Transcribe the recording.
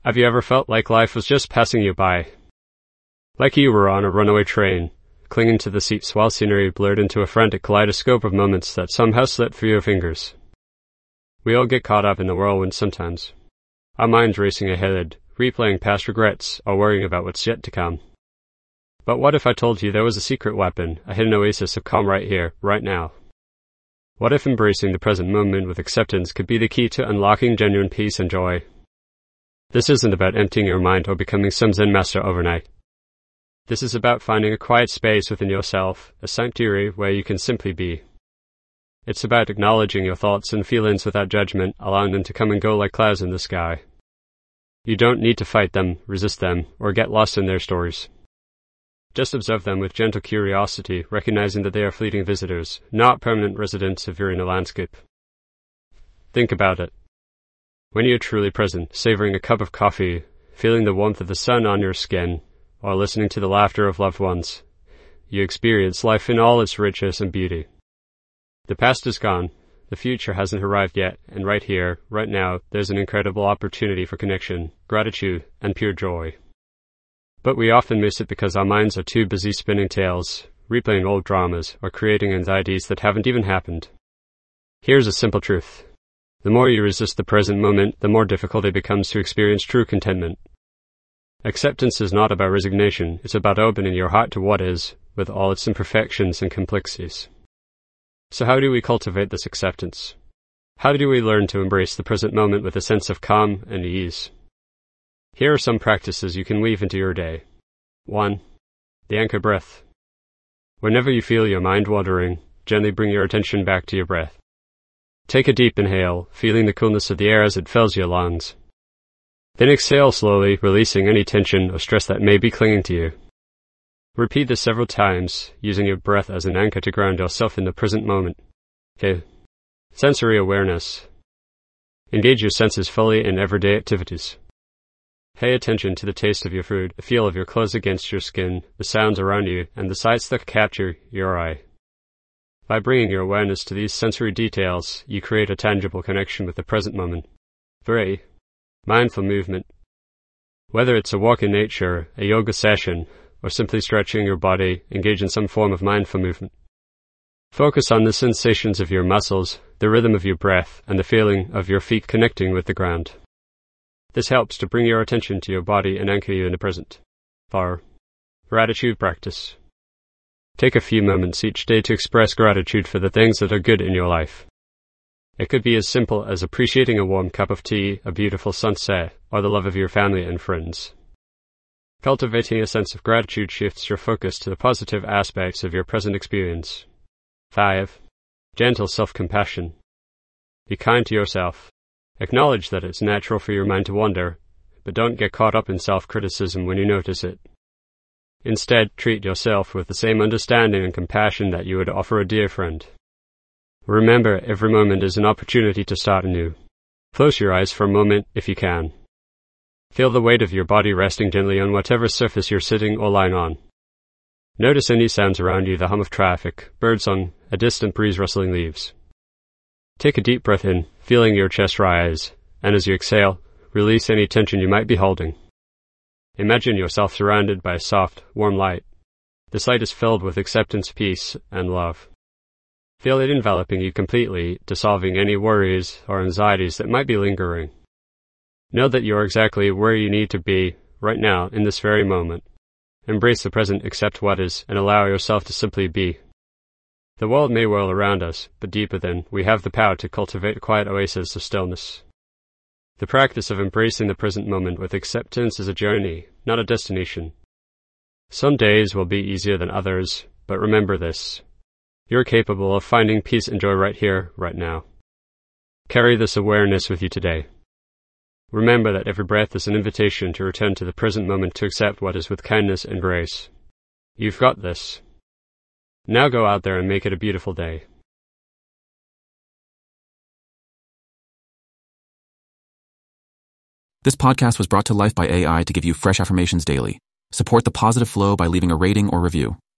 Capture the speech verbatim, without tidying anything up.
Have you ever felt like life was just passing you by? Like you were on a runaway train, clinging to the seats while scenery blurred into a frantic kaleidoscope of moments that somehow slipped through your fingers. We all get caught up in the whirlwind sometimes, our minds racing ahead, replaying past regrets or worrying about what's yet to come. But what if I told you there was a secret weapon, a hidden oasis of calm right here, right now? What if embracing the present moment with acceptance could be the key to unlocking genuine peace and joy? This isn't about emptying your mind or becoming some Zen master overnight. This is about finding a quiet space within yourself, a sanctuary where you can simply be. It's about acknowledging your thoughts and feelings without judgment, allowing them to come and go like clouds in the sky. You don't need to fight them, resist them, or get lost in their stories. Just observe them with gentle curiosity, recognizing that they are fleeting visitors, not permanent residents of your inner landscape. Think about it. When you're truly present, savoring a cup of coffee, feeling the warmth of the sun on your skin, or listening to the laughter of loved ones, you experience life in all its richness and beauty. The past is gone, the future hasn't arrived yet, and right here, right now, there's an incredible opportunity for connection, gratitude, and pure joy. But we often miss it because our minds are too busy spinning tales, replaying old dramas, or creating anxieties that haven't even happened. Here's a simple truth. The more you resist the present moment, the more difficult it becomes to experience true contentment. Acceptance is not about resignation, it's about opening your heart to what is, with all its imperfections and complexities. So how do we cultivate this acceptance? How do we learn to embrace the present moment with a sense of calm and ease? Here are some practices you can weave into your day. one. The anchor breath. Whenever you feel your mind wandering, gently bring your attention back to your breath. Take a deep inhale, feeling the coolness of the air as it fills your lungs. Then exhale slowly, releasing any tension or stress that may be clinging to you. Repeat this several times, using your breath as an anchor to ground yourself in the present moment. Okay. Sensory awareness. Engage your senses fully in everyday activities. Pay attention to the taste of your food, the feel of your clothes against your skin, the sounds around you, and the sights that capture your eye. By bringing your awareness to these sensory details, you create a tangible connection with the present moment. three. Mindful movement. Whether it's a walk in nature, a yoga session, or simply stretching your body, engage in some form of mindful movement. Focus on the sensations of your muscles, the rhythm of your breath, and the feeling of your feet connecting with the ground. This helps to bring your attention to your body and anchor you in the present. four. Gratitude practice. Take a few moments each day to express gratitude for the things that are good in your life. It could be as simple as appreciating a warm cup of tea, a beautiful sunset, or the love of your family and friends. Cultivating a sense of gratitude shifts your focus to the positive aspects of your present experience. five. Gentle self-compassion. Be kind to yourself. Acknowledge that it's natural for your mind to wander, but don't get caught up in self-criticism when you notice it. Instead, treat yourself with the same understanding and compassion that you would offer a dear friend. Remember, every moment is an opportunity to start anew. Close your eyes for a moment if you can. Feel the weight of your body resting gently on whatever surface you're sitting or lying on. Notice any sounds around you, the hum of traffic, birdsong, a distant breeze rustling leaves. Take a deep breath in, feeling your chest rise, and as you exhale, release any tension you might be holding. Imagine yourself surrounded by a soft, warm light. This light is filled with acceptance, peace, and love. Feel it enveloping you completely, dissolving any worries or anxieties that might be lingering. Know that you are exactly where you need to be, right now, in this very moment. Embrace the present, accept what is, and allow yourself to simply be. The world may whirl around us, but deep within, we have the power to cultivate a quiet oasis of stillness. The practice of embracing the present moment with acceptance is a journey, not a destination. Some days will be easier than others, but remember this. You're capable of finding peace and joy right here, right now. Carry this awareness with you today. Remember that every breath is an invitation to return to the present moment to accept what is with kindness and grace. You've got this. Now go out there and make it a beautiful day. This podcast was brought to life by A I to give you fresh affirmations daily. Support the positive flow by leaving a rating or review.